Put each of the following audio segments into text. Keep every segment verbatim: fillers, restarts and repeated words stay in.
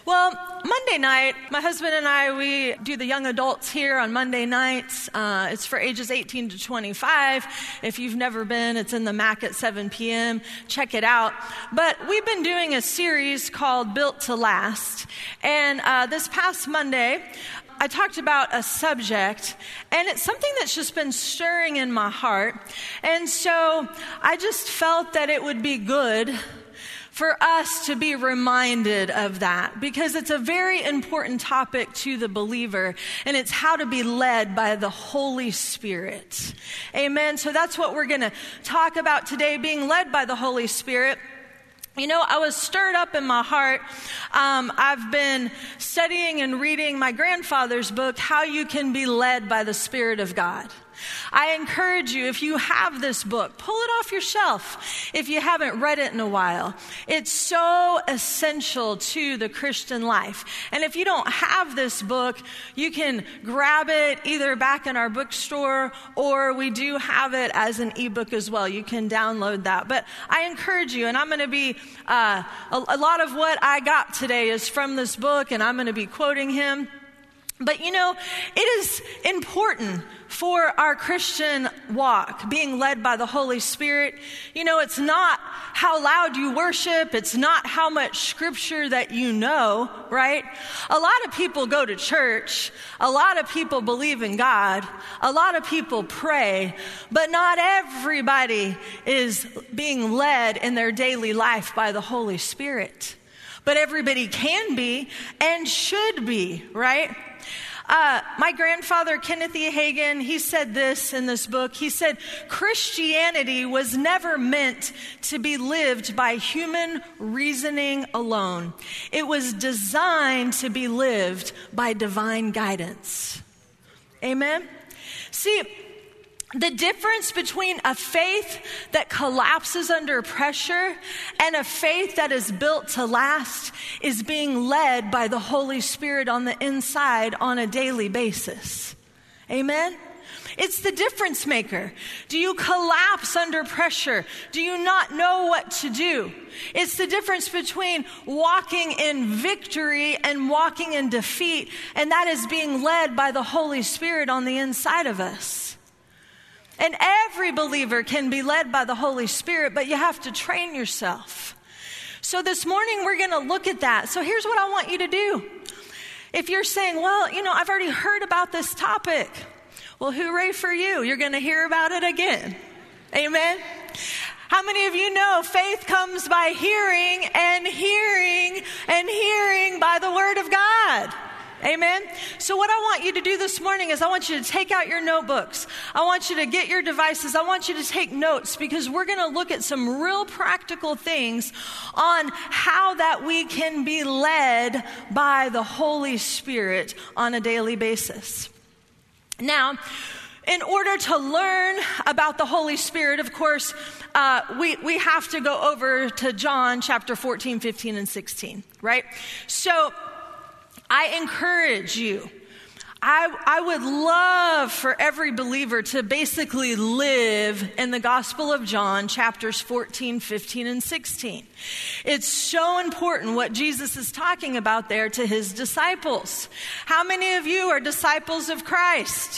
Well, Monday night, my husband and I, we do the young adults here on Monday nights. Uh, it's for ages eighteen to twenty-five. If you've never been, it's in the M A C at seven p.m. Check it out. But we've been doing a series called Built to Last. And uh, this past Monday, I talked about a subject, and it's something that's just been stirring in my heart. And so I just felt that it would be good for us to be reminded of that, because it's a very important topic to the believer, and it's how to be led by the Holy Spirit. Amen. So that's what we're going to talk about today, being led by the Holy Spirit. You know, I was stirred up in my heart. Um, I've been studying and reading my grandfather's book, How You Can Be Led by the Spirit of God. I encourage you, if you have this book, pull it off your shelf if you haven't read it in a while. It's so essential to the Christian life. And if you don't have this book, you can grab it either back in our bookstore, or we do have it as an ebook as well. You can download that. But I encourage you, and I'm going to be, uh, a, a lot of what I got today is from this book, and I'm going to be quoting him. But you know, it is important for our Christian walk, being led by the Holy Spirit. You know, it's not how loud you worship. It's not how much scripture that you know, right? A lot of people go to church. A lot of people believe in God. A lot of people pray. But not everybody is being led in their daily life by the Holy Spirit. But everybody can be and should be, right? Uh, my grandfather, Kenneth E. Hagin, he said this in this book. He said, Christianity was never meant to be lived by human reasoning alone. It was designed to be lived by divine guidance. Amen? See, the difference between a faith that collapses under pressure and a faith that is built to last is being led by the Holy Spirit on the inside on a daily basis. Amen? It's the difference maker. Do you collapse under pressure? Do you not know what to do? It's the difference between walking in victory and walking in defeat, and that is being led by the Holy Spirit on the inside of us. And every believer can be led by the Holy Spirit, but you have to train yourself. So this morning we're going to look at that. So here's what I want you to do. If you're saying, well, you know, I've already heard about this topic. Well, hooray for you. You're going to hear about it again. Amen. How many of you know faith comes by hearing and hearing and hearing by the word of God? Amen. So what I want you to do this morning is I want you to take out your notebooks. I want you to get your devices. I want you to take notes, because we're going to look at some real practical things on how that we can be led by the Holy Spirit on a daily basis. Now, in order to learn about the Holy Spirit, of course, uh, we, we have to go over to John chapter fourteen, fifteen, and sixteen, right? So I encourage you, I, I would love for every believer to basically live in the Gospel of John, chapters fourteen, fifteen, and sixteen. It's so important what Jesus is talking about there to his disciples. How many of you are disciples of Christ?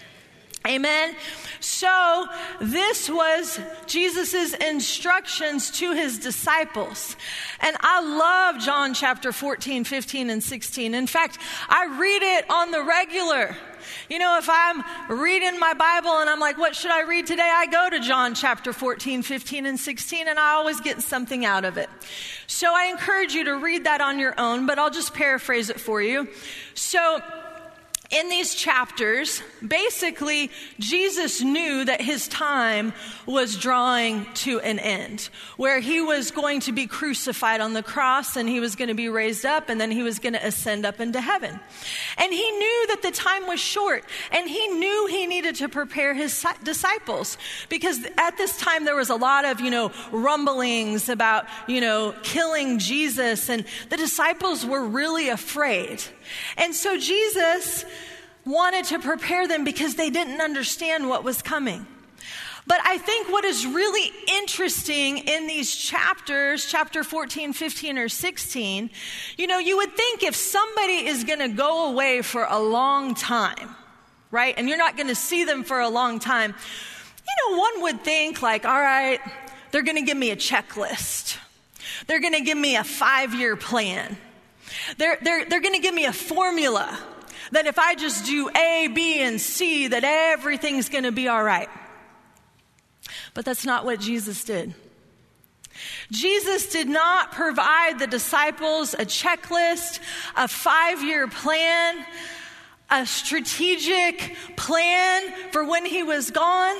Amen. So this was Jesus's instructions to his disciples. And I love John chapter fourteen, fifteen, and sixteen. In fact, I read it on the regular. You know, if I'm reading my Bible and I'm like, what should I read today? I go to John chapter fourteen, fifteen, and sixteen, and I always get something out of it. So I encourage you to read that on your own, but I'll just paraphrase it for you. So in these chapters, basically, Jesus knew that his time was drawing to an end, where he was going to be crucified on the cross, and he was going to be raised up, and then he was going to ascend up into heaven. And he knew that the time was short, and he knew he needed to prepare his disciples, because at this time there was a lot of, you know, rumblings about, you know, killing Jesus, and the disciples were really afraid. And so Jesus wanted to prepare them because they didn't understand what was coming. But I think what is really interesting in these chapters, chapter fourteen, fifteen, or sixteen, you know, you would think if somebody is going to go away for a long time, right, and you're not going to see them for a long time, you know, one would think like, all right, they're going to give me a checklist. They're going to give me a five-year plan. They're, they're, they're going to give me a formula that if I just do A, B, and C, that everything's going to be all right. But that's not what Jesus did. Jesus did not provide the disciples a checklist, a five-year plan, a strategic plan for when he was gone.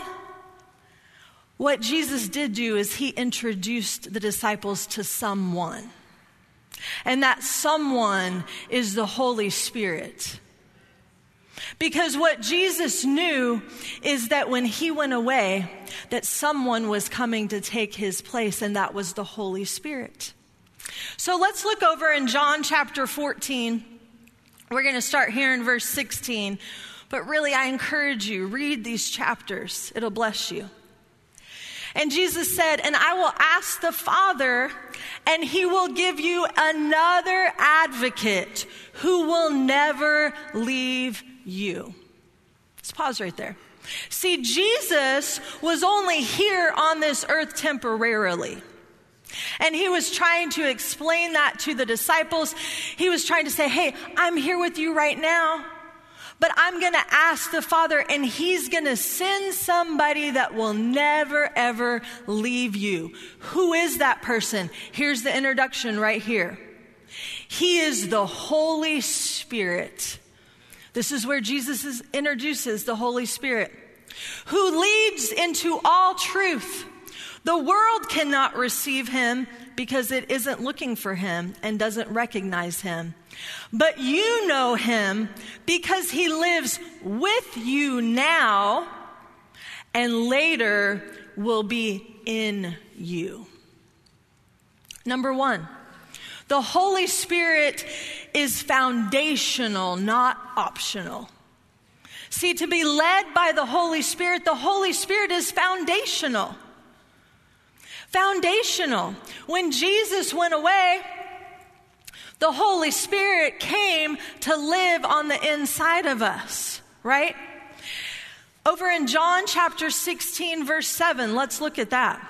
What Jesus did do is he introduced the disciples to someone. And that someone is the Holy Spirit. Because what Jesus knew is that when he went away, that someone was coming to take his place, and that was the Holy Spirit. So let's look over in John chapter fourteen. We're going to start here in verse sixteen. But really, I encourage you, read these chapters. It'll bless you. And Jesus said, and I will ask the Father, and he will give you another advocate who will never leave you. Let's pause right there. See, Jesus was only here on this earth temporarily. And he was trying to explain that to the disciples. He was trying to say, hey, I'm here with you right now. But I'm going to ask the Father, and he's going to send somebody that will never, ever leave you. Who is that person? Here's the introduction right here. He is the Holy Spirit. This is where Jesus is, introduces the Holy Spirit, who leads into all truth. The world cannot receive him because it isn't looking for him and doesn't recognize him. But you know him because he lives with you now and later will be in you. Number one, the Holy Spirit is foundational, not optional. See, to be led by the Holy Spirit, the Holy Spirit is foundational. Foundational. When Jesus went away, the Holy Spirit came to live on the inside of us, right? Over in John chapter sixteen, verse seven, let's look at that.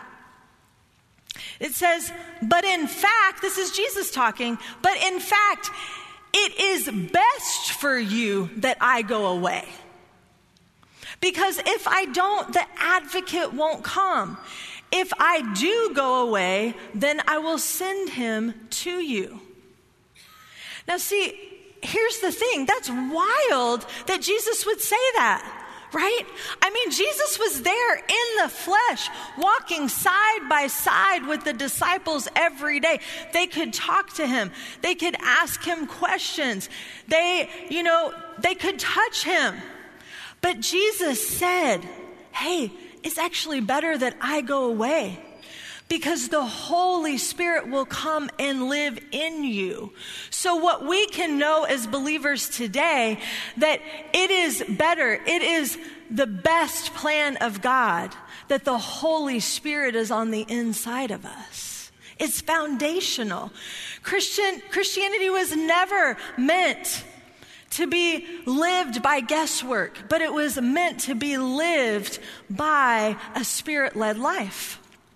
It says, but in fact, this is Jesus talking, but in fact, it is best for you that I go away. Because if I don't, the advocate won't come. If I do go away, then I will send him to you. Now see, here's the thing. That's wild that Jesus would say that, right? I mean, Jesus was there in the flesh, walking side by side with the disciples every day. They could talk to him. They could ask him questions. They, you know, they could touch him. But Jesus said, hey, it's actually better that I go away, because the Holy Spirit will come and live in you. So what we can know as believers today, that it is better, it is the best plan of God, that the Holy Spirit is on the inside of us. It's foundational. Christian Christianity was never meant to be lived by guesswork, but it was meant to be lived by a Spirit-led life.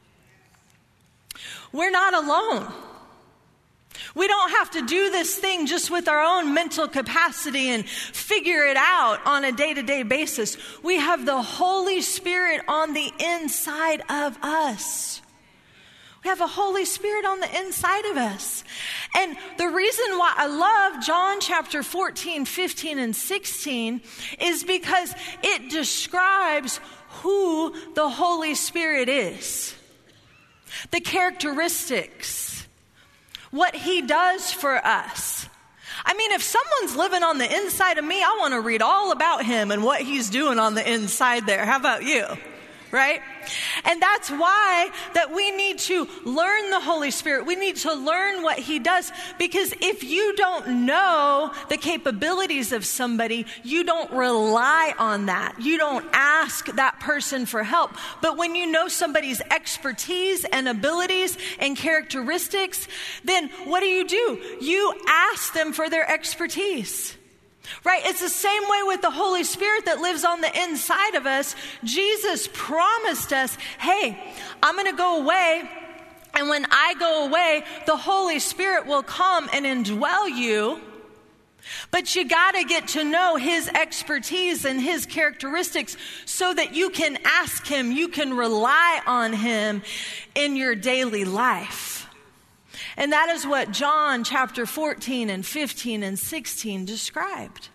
We're not alone. We don't have to do this thing just with our own mental capacity and figure it out on a day-to-day basis. We have the Holy Spirit on the inside of us. We have a Holy Spirit on the inside of us. And the reason why I love John chapter fourteen, fifteen, and sixteen is because it describes who the Holy Spirit is. The characteristics, what he does for us. I mean, if someone's living on the inside of me, I want to read all about him and what he's doing on the inside there. How about you? Right? And that's why that we need to learn the Holy Spirit. We need to learn what he does, because if you don't know the capabilities of somebody, you don't rely on that. You don't ask that person for help. But when you know somebody's expertise and abilities and characteristics, then what do you do? You ask them for their expertise. Right? It's the same way with the Holy Spirit that lives on the inside of us. Jesus promised us, hey, I'm going to go away, and when I go away, the Holy Spirit will come and indwell you. But you got to get to know his expertise and his characteristics so that you can ask him, you can rely on him in your daily life. And that is what John chapter fourteen and fifteen and sixteen described.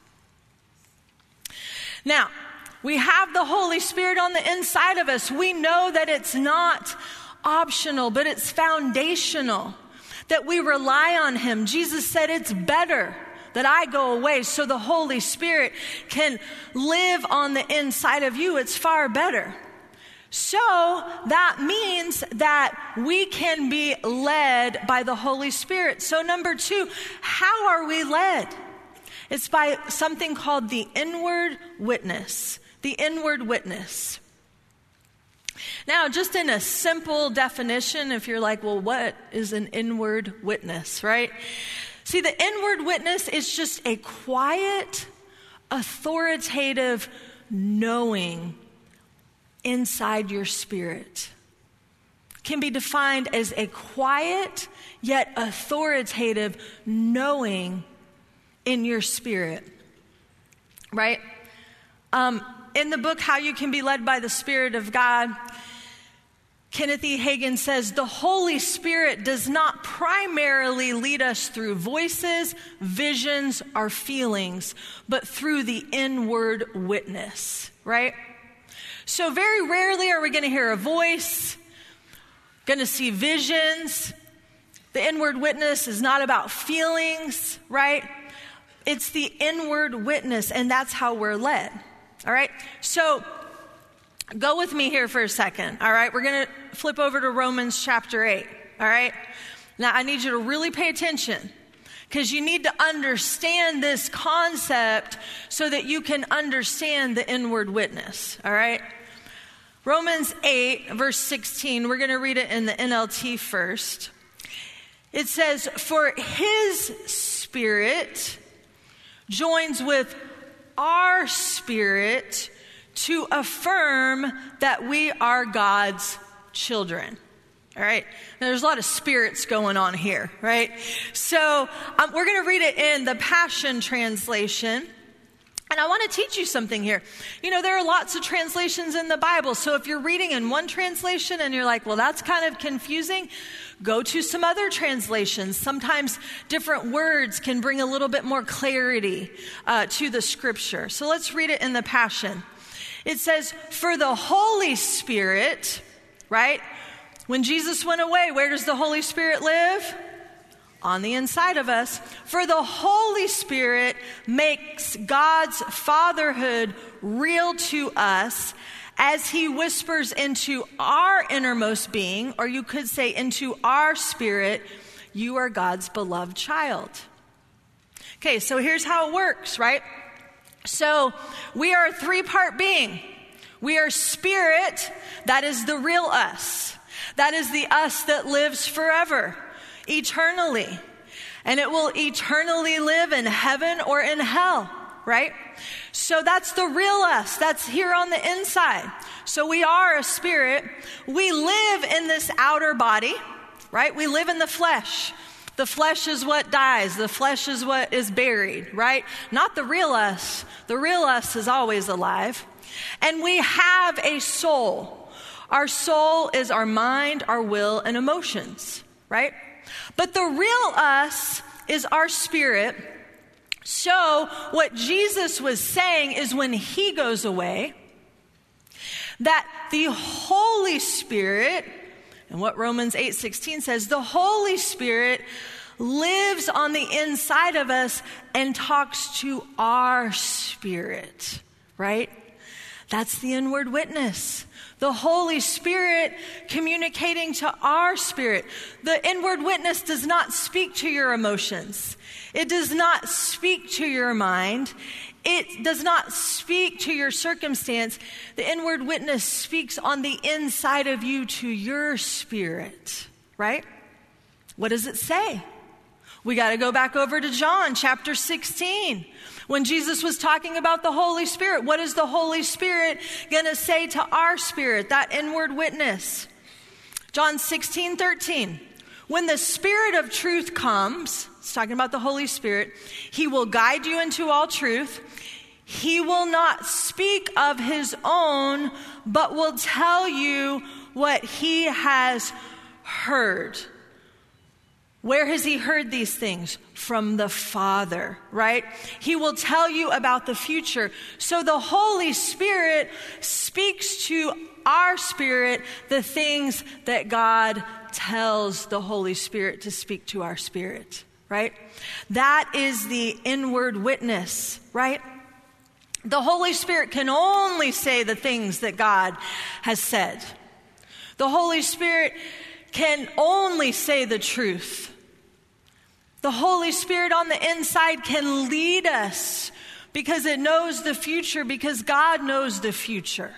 Now, we have the Holy Spirit on the inside of us. We know that it's not optional, but it's foundational, that we rely on him. Jesus said it's better that I go away so the Holy Spirit can live on the inside of you. It's far better. So that means that we can be led by the Holy Spirit. So number two, how are we led? It's by something called the inward witness. The inward witness. Now, just in a simple definition, if you're like, well, what is an inward witness, right? See, the inward witness is just a quiet, authoritative knowing inside your spirit. Can be defined as a quiet yet authoritative knowing in your spirit, right? Um, in the book, How You Can Be Led by the Spirit of God, Kenneth E. Hagin says, the Holy Spirit does not primarily lead us through voices, visions, or feelings, but through the inward witness, right? So very rarely are we going to hear a voice, going to see visions. The inward witness is not about feelings, right? It's the inward witness, and that's how we're led, all right? So go with me here for a second, all right? We're going to flip over to Romans chapter eight, all right? Now, I need you to really pay attention, because you need to understand this concept so that you can understand the inward witness, all right? Romans eight, verse sixteen, we're going to read it in the N L T first. It says, for his spirit joins with our spirit to affirm that we are God's children. All right. Now, there's a lot of spirits going on here, right? So um, we're going to read it in the Passion Translation. And I want to teach you something here. You know, there are lots of translations in the Bible. So if you're reading in one translation and you're like, well, that's kind of confusing, go to some other translations. Sometimes different words can bring a little bit more clarity uh, to the scripture. So let's read it in the Passion. It says, for the Holy Spirit, right? When Jesus went away, where does the Holy Spirit live? On the inside of us. For the Holy Spirit makes God's fatherhood real to us as he whispers into our innermost being, or you could say into our spirit, you are God's beloved child. Okay, so here's how it works, right? So we are a three-part being. We are spirit, that is the real us. That is the us that lives forever, eternally. And it will eternally live in heaven or in hell, right? So that's the real us. That's here on the inside. So we are a spirit. We live in this outer body, right? We live in the flesh. The flesh is what dies. The flesh is what is buried, right? Not the real us. The real us is always alive. And we have a soul. Our soul is our mind, our will, and emotions, right? But the real us is our spirit. So what Jesus was saying is when he goes away, that the Holy Spirit, and what Romans eight sixteen says, the Holy Spirit lives on the inside of us and talks to our spirit, right? That's the inward witness. The Holy Spirit communicating to our spirit. The inward witness does not speak to your emotions. It does not speak to your mind. It does not speak to your circumstance. The inward witness speaks on the inside of you to your spirit, right? What does it say? We got to go back over to John chapter sixteen. When Jesus was talking about the Holy Spirit, what is the Holy Spirit going to say to our spirit, that inward witness? John sixteen thirteen. When the Spirit of truth comes, it's talking about the Holy Spirit, he will guide you into all truth. He will not speak of his own, but will tell you what he has heard. Where has he heard these things? From the Father, right? He will tell you about the future. So the Holy Spirit speaks to our spirit the things that God tells the Holy Spirit to speak to our spirit, right? That is the inward witness, right? The Holy Spirit can only say the things that God has said. The Holy Spirit can only say the truth. The Holy Spirit on the inside can lead us because it knows the future, because God knows the future.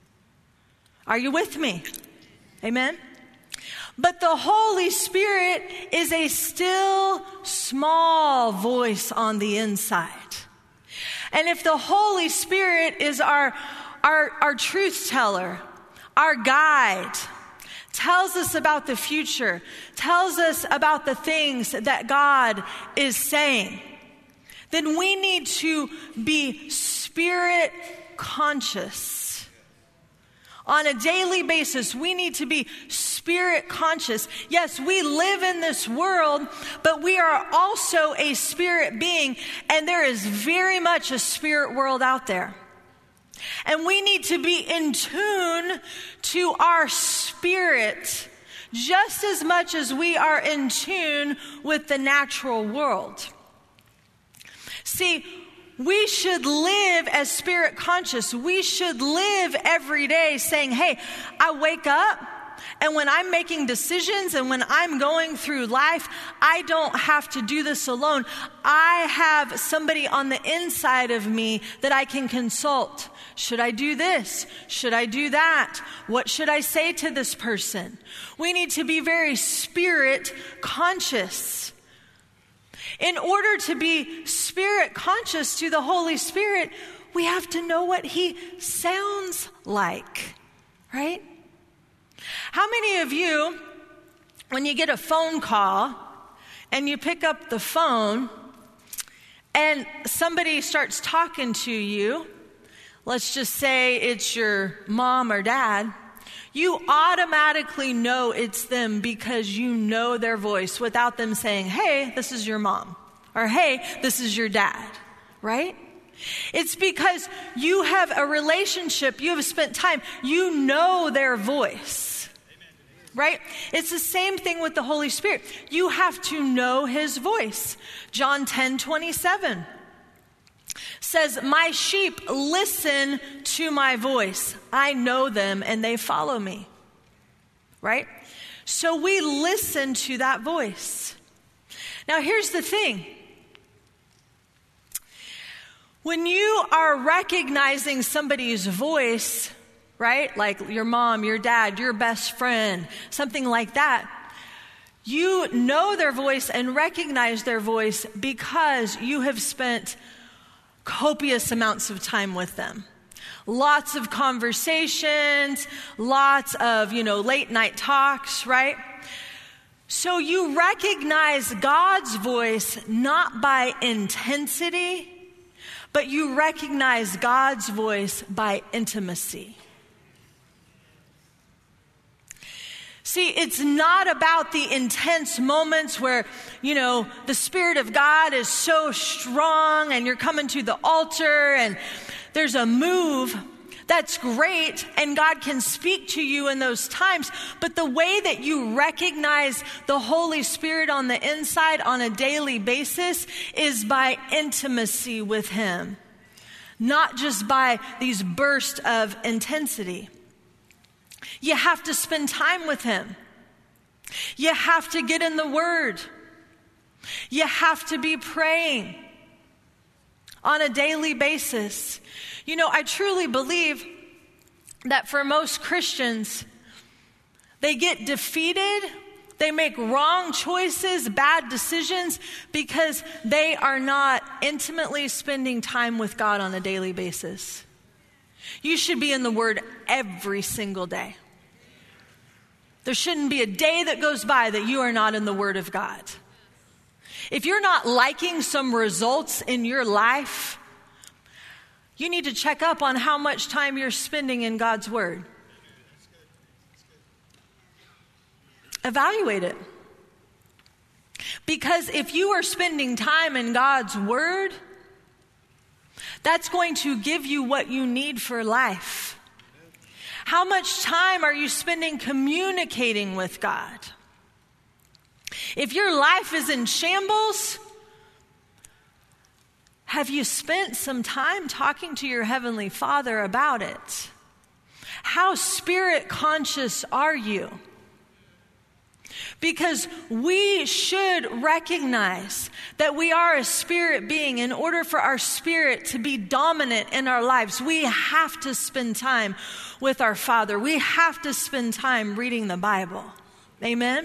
Are you with me? Amen? But the Holy Spirit is a still small voice on the inside. And if the Holy Spirit is our, our, our truth teller, our guide, tells us about the future, tells us about the things that God is saying, then we need to be spirit conscious. On a daily basis, we need to be spirit conscious. Yes, we live in this world, but we are also a spirit being, and there is very much a spirit world out there. And we need to be in tune to our spirit just as much as we are in tune with the natural world. See, we should live as spirit conscious. We should live every day saying, hey, I wake up, and when I'm making decisions and when I'm going through life, I don't have to do this alone. I have somebody on the inside of me that I can consult. Should I do this? Should I do that? What should I say to this person? We need to be very spirit conscious. In order to be spirit conscious to the Holy Spirit, we have to know what he sounds like, right? How many of you, when you get a phone call and you pick up the phone and somebody starts talking to you, let's just say it's your mom or dad, you automatically know it's them because you know their voice without them saying, hey, this is your mom, or hey, this is your dad, right? It's because you have a relationship, you have spent time, you know their voice, right? It's the same thing with the Holy Spirit. You have to know his voice. John ten twenty-seven says, my sheep listen to my voice. I know them and they follow me, right? So we listen to that voice. Now here's the thing. When you are recognizing somebody's voice, right? Like your mom, your dad, your best friend, something like that. You know their voice and recognize their voice because you have spent copious amounts of time with them. Lots of conversations, lots of, you know, late night talks, right? So you recognize God's voice not by intensity, but you recognize God's voice by intimacy. See, it's not about the intense moments where, you know, the Spirit of God is so strong and you're coming to the altar and there's a move. That's great, and God can speak to you in those times. But the way that you recognize the Holy Spirit on the inside on a daily basis is by intimacy with him. not just by these bursts of intensity. You have to spend time with him. You have to get in the Word. You have to be praying on a daily basis. You know, I truly believe that for most Christians, they get defeated, they make wrong choices, bad decisions, because they are not intimately spending time with God on a daily basis. You should be in the Word every single day. There shouldn't be a day that goes by that you are not in the Word of God. If you're not liking some results in your life, you need to check up on how much time you're spending in God's Word. Evaluate it. Because if you are spending time in God's Word, that's going to give you what you need for life. How much time are you spending communicating with God? If your life is in shambles, have you spent some time talking to your Heavenly Father about it? How spirit conscious are you? Because we should recognize that we are a spirit being. In order for our spirit to be dominant in our lives, we have to spend time with our Father. We have to spend time reading the Bible. Amen?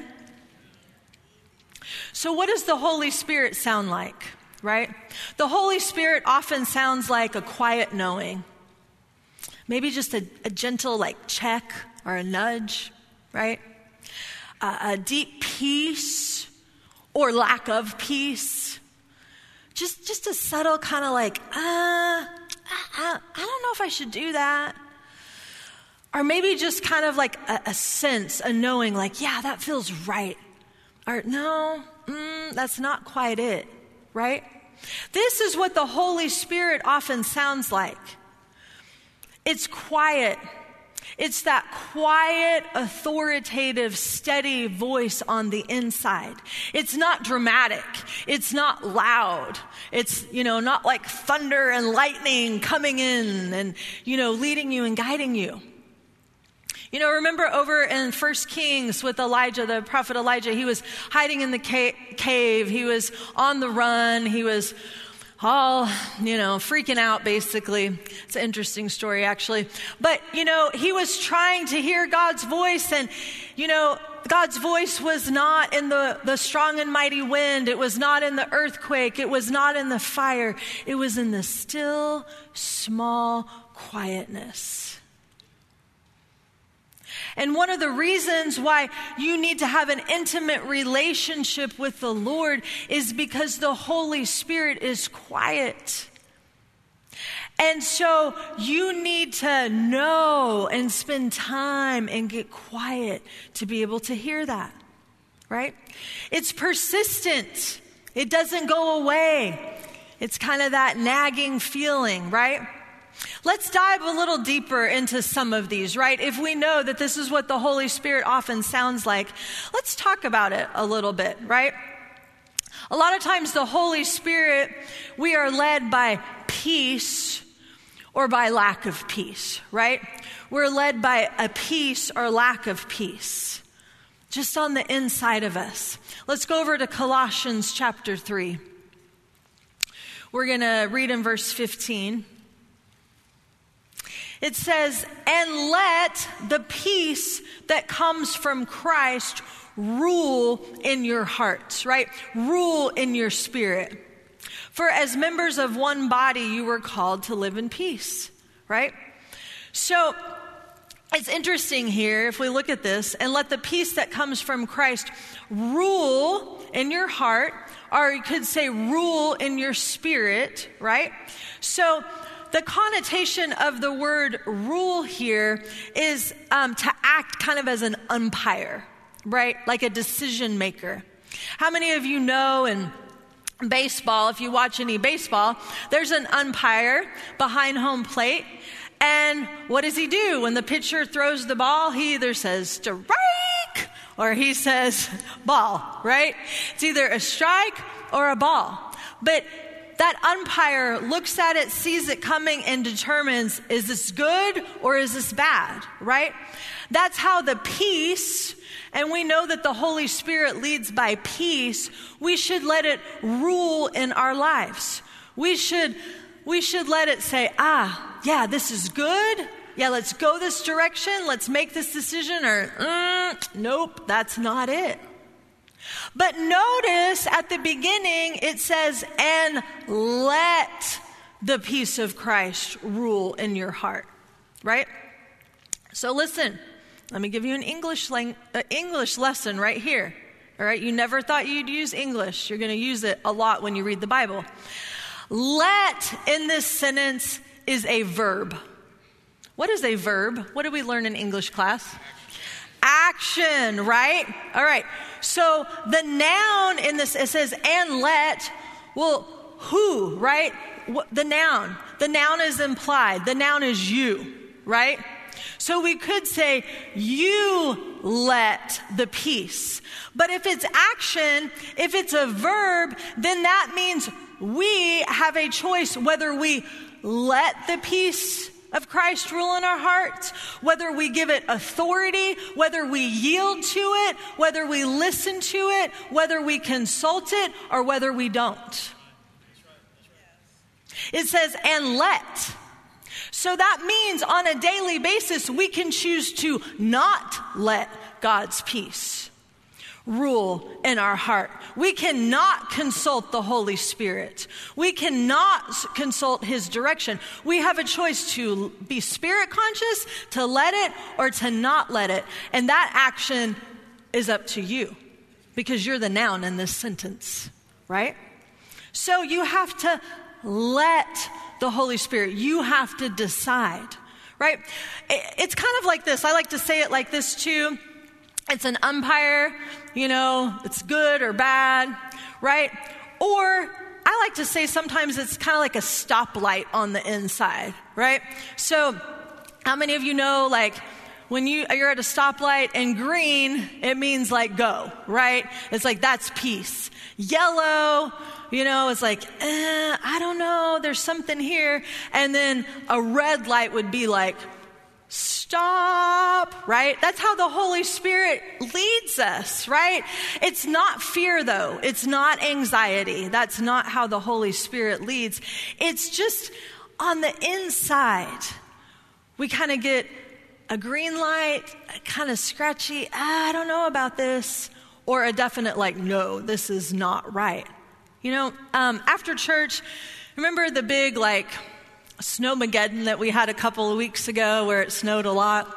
So what does the Holy Spirit sound like, right? The Holy Spirit often sounds like a quiet knowing. Maybe just a, a gentle like check or a nudge, right? Uh, a deep peace or lack of peace. Just, just a subtle kind of like, uh, I, I, I don't know if I should do that. Or maybe just kind of like a, a sense, a knowing like, yeah, that feels right. Or no, mm, that's not quite it, right? This is what the Holy Spirit often sounds like. It's quiet. It's that quiet, authoritative, steady voice on the inside. It's not dramatic. It's not loud. It's, you know, not like thunder and lightning coming in and, you know, leading you and guiding you. You know, remember over in First Kings with Elijah, the prophet Elijah, he was hiding in the ca- cave. He was on the run. He was all, you know, freaking out, basically. It's an interesting story, actually. But, you know, he was trying to hear God's voice, and, you know, God's voice was not in the, the strong and mighty wind. It was not in the earthquake. It was not in the fire. It was in the still, small quietness. And one of the reasons why you need to have an intimate relationship with the Lord is because the Holy Spirit is quiet. And so you need to know and spend time and get quiet to be able to hear that, right? It's persistent. It doesn't go away. It's kind of that nagging feeling, right? Let's dive a little deeper into some of these, right? If we know that this is what the Holy Spirit often sounds like, let's talk about it a little bit, right? A lot of times the Holy Spirit, we are led by peace or by lack of peace, right? We're led by a peace or lack of peace, just on the inside of us. Let's go over to Colossians chapter three. We're going to read in verse fifteen. It says, and let the peace that comes from Christ rule in your hearts, right? Rule in your spirit. For as members of one body, you were called to live in peace, right? So it's interesting here, if we look at this, and let the peace that comes from Christ rule in your heart, or you could say rule in your spirit, right? So the connotation of the word rule here is um, to act kind of as an umpire, right? Like a decision maker. How many of you know in baseball, if you watch any baseball, there's an umpire behind home plate. And what does he do? When the pitcher throws the ball, he either says strike or he says ball, right? It's either a strike or a ball. But that umpire looks at it, sees it coming, and determines, is this good or is this bad, right? That's how the peace, and we know that the Holy Spirit leads by peace, we should let it rule in our lives. We should, we should let it say, ah, yeah, this is good. Yeah, let's go this direction. Let's make this decision, or mm, nope, that's not it. But notice at the beginning, it says, and let the peace of Christ rule in your heart, right? So listen, let me give you an English lang- uh, English lesson right here, all right? You never thought you'd use English. You're going to use it a lot when you read the Bible. Let in this sentence is a verb. What is a verb? What did we learn in English class? Action, right? All right. So the noun in this, it says, and let, well, who, right? The noun. The noun is implied. The noun is you, right? So we could say, you let the peace. But if it's action, if it's a verb, then that means we have a choice whether we let the peace of Christ rule in our hearts, whether we give it authority, whether we yield to it, whether we listen to it, whether we consult it, or whether we don't. It says, and let. So that means on a daily basis, we can choose to not let God's peace rule in our heart. We cannot consult the Holy Spirit. We cannot consult his direction. We have a choice to be spirit conscious, to let it, or to not let it. And that action is up to you, because you're the noun in this sentence, right? So you have to let the Holy Spirit. You have to decide, right? It's kind of like this. I like to say it like this too. It's an umpire, you know, it's good or bad, right? Or I like to say sometimes it's kind of like a stoplight on the inside, right? So how many of you know, like, when you, you're at a stoplight and green, it means like go, right? It's like that's peace. Yellow, you know, it's like, eh, I don't know, there's something here. And then a red light would be like, stop, right? That's how the Holy Spirit leads us, right? It's not fear, though. It's not anxiety. That's not how the Holy Spirit leads. It's just on the inside. We kind of get a green light, kind of scratchy, I don't know about this, or a definite like, no, this is not right. You know, um, after church, remember the big like snowmageddon that we had a couple of weeks ago where it snowed a lot?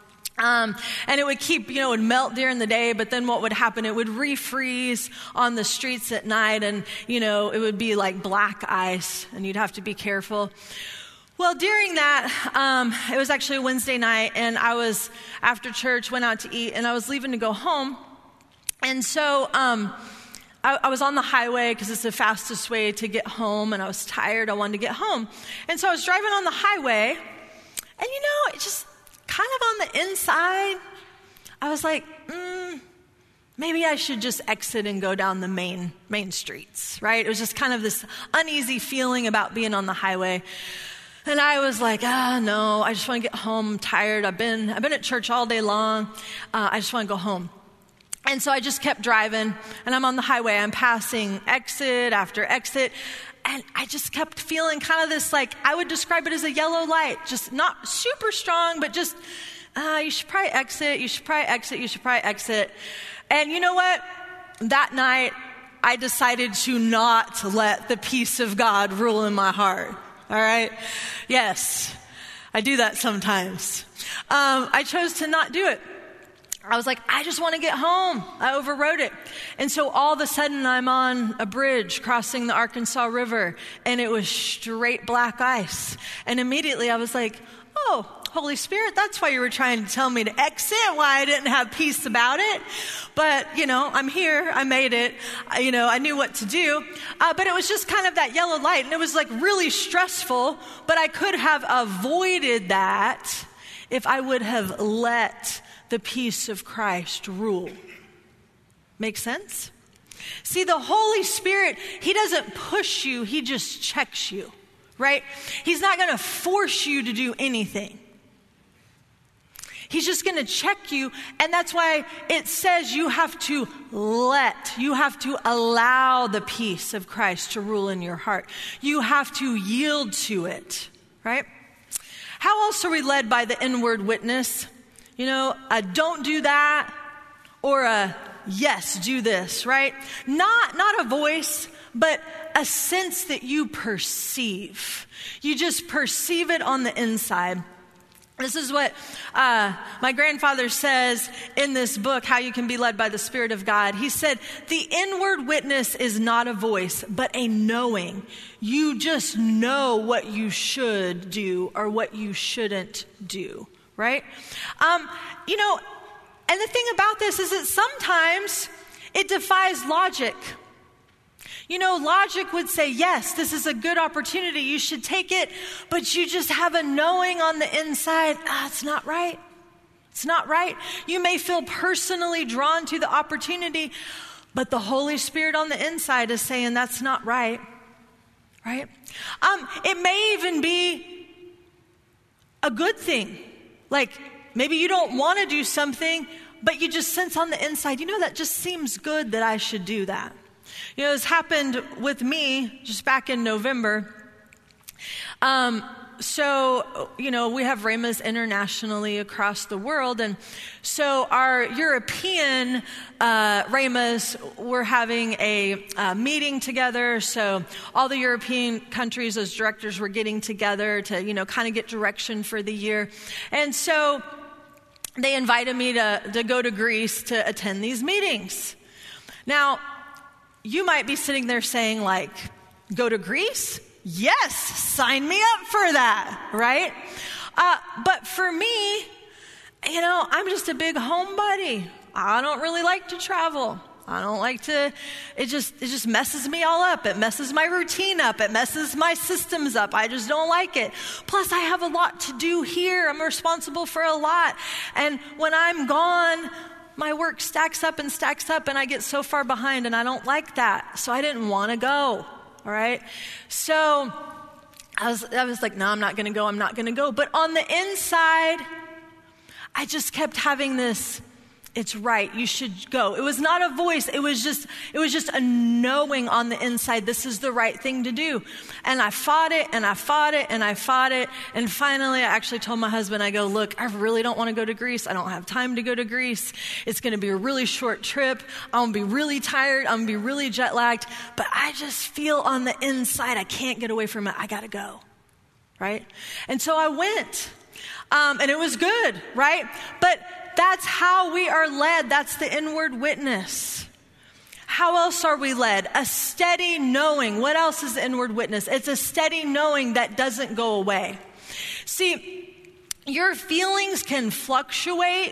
Um, and it would keep, you know, it would melt during the day, but then what would happen, it would refreeze on the streets at night, and, you know, it would be like black ice, and you'd have to be careful. Well, during that, um, it was actually a Wednesday night, and I was, after church, went out to eat, and I was leaving to go home. And so um, I, I was on the highway because it's the fastest way to get home, and I was tired. I wanted to get home. And so I was driving on the highway, and, you know, it just kind of on the inside, I was like, mm, maybe I should just exit and go down the main main streets, right? It was just kind of this uneasy feeling about being on the highway. And I was like, ah, oh, no, I just want to get home. I'm tired. I've been, I've been at church all day long. Uh, I just want to go home. And so I just kept driving, and I'm on the highway. I'm passing exit after exit. And I just kept feeling kind of this, like, I would describe it as a yellow light. Just not super strong, but just, uh, you should probably exit. You should probably exit. You should probably exit. And you know what? That night, I decided to not let the peace of God rule in my heart. All right? Yes, I do that sometimes. Um, I chose to not do it. I was like, I just want to get home. I overrode it. And so all of a sudden I'm on a bridge crossing the Arkansas River, and it was straight black ice. And immediately I was like, oh, Holy Spirit, that's why you were trying to tell me to exit, why I didn't have peace about it. But, you know, I'm here. I made it. I, you know, I knew what to do. Uh, but it was just kind of that yellow light, and it was like really stressful. But I could have avoided that if I would have let the peace of Christ rule. Make sense? See, the Holy Spirit, he doesn't push you, he just checks you, right? He's not going to force you to do anything. He's just going to check you, and that's why it says you have to let, you have to allow the peace of Christ to rule in your heart. You have to yield to it, right? How else are we led by the inward witness? You know, a don't do that, or a yes, do this, right? Not, not a voice, but a sense that you perceive. You just perceive it on the inside. This is what uh, my grandfather says in this book, How You Can Be Led by the Spirit of God. He said, the inward witness is not a voice, but a knowing. You just know what you should do or what you shouldn't do, right? Um, you know, and the thing about this is that sometimes it defies logic. You know, logic would say, yes, this is a good opportunity. You should take it. But you just have a knowing on the inside, ah, it's not right. It's not right. You may feel personally drawn to the opportunity, but the Holy Spirit on the inside is saying that's not right. Right? Um, it may even be a good thing. Like maybe you don't want to do something, but you just sense on the inside, you know, that just seems good that I should do that. You know, this happened with me just back in November. Um, so, you know, we have Rhemas internationally across the world. And so our European uh, Rhemas were having a uh, meeting together. So all the European countries, as directors, were getting together to, you know, kind of get direction for the year. And so they invited me to, to go to Greece to attend these meetings. Now, you might be sitting there saying, like, go to Greece? Yes, sign me up for that, right? Uh, but for me, you know, I'm just a big homebody. I don't really like to travel. I don't like to, it just, it just messes me all up. It messes my routine up. It messes my systems up. I just don't like it. Plus, I have a lot to do here. I'm responsible for a lot. And when I'm gone, my work stacks up and stacks up and I get so far behind and I don't like that. So I didn't want to go, all right? So I was, I was like, no, I'm not going to go. I'm not going to go. But on the inside, I just kept having this, it's right, you should go. It was not a voice. It was just, it was just a knowing on the inside, this is the right thing to do. And I fought it and I fought it and I fought it. And finally, I actually told my husband, I go, look, I really don't want to go to Greece. I don't have time to go to Greece. It's going to be a really short trip. I'm going to be really tired. I'm going to be really jet lagged. But I just feel on the inside, I can't get away from it. I got to go, right? And so I went. Um, and it was good, right? But that's how we are led. That's the inward witness. How else are we led? A steady knowing. What else is the inward witness? It's a steady knowing that doesn't go away. See, your feelings can fluctuate,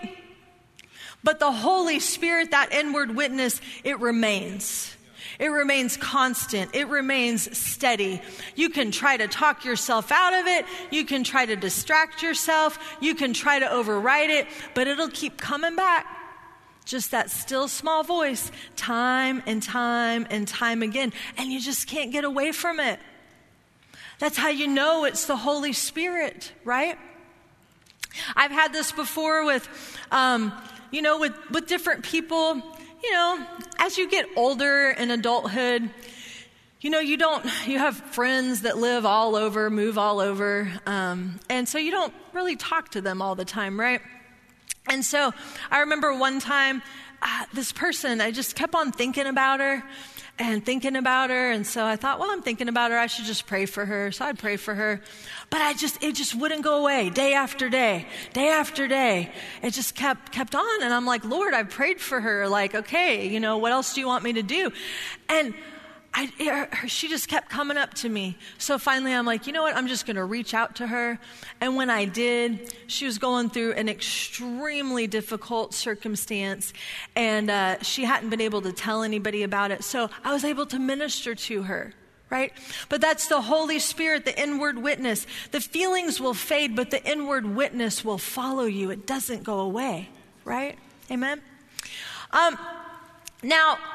but the Holy Spirit, that inward witness, it remains. It remains constant. It remains steady. You can try to talk yourself out of it. You can try to distract yourself. You can try to override it, but it'll keep coming back. Just that still small voice, time and time and time again. And you just can't get away from it. That's how you know it's the Holy Spirit, right? I've had this before with, um, you know, with, with different people. You know, as you get older in adulthood, you know, you don't, you have friends that live all over, move all over. Um, and so you don't really talk to them all the time, right? And so I remember one time, uh, this person, I just kept on thinking about her and thinking about her. And so I thought, well, I'm thinking about her. I should just pray for her. So I'd pray for her. But I just, it just wouldn't go away day after day, day after day. It just kept, kept on. And I'm like, Lord, I prayed for her. Like, okay, you know, what else do you want me to do? And I, it, she just kept coming up to me. So finally I'm like, you know what? I'm just going to reach out to her. And when I did, she was going through an extremely difficult circumstance. And uh, she hadn't been able to tell anybody about it. So I was able to minister to her. Right? But that's the Holy Spirit, the inward witness. The feelings will fade, but the inward witness will follow you. It doesn't go away. Right? Amen? Um, now,